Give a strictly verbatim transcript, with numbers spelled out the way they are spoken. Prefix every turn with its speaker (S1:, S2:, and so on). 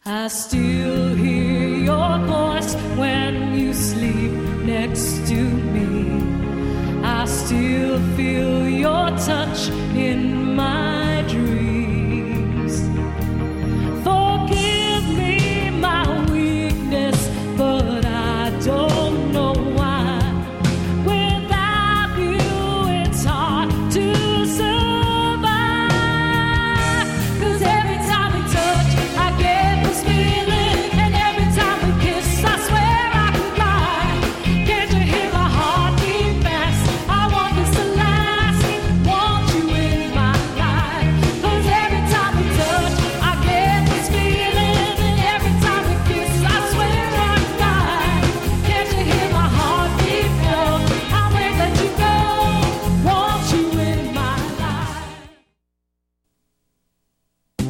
S1: I still hear your voice when you sleep next to me.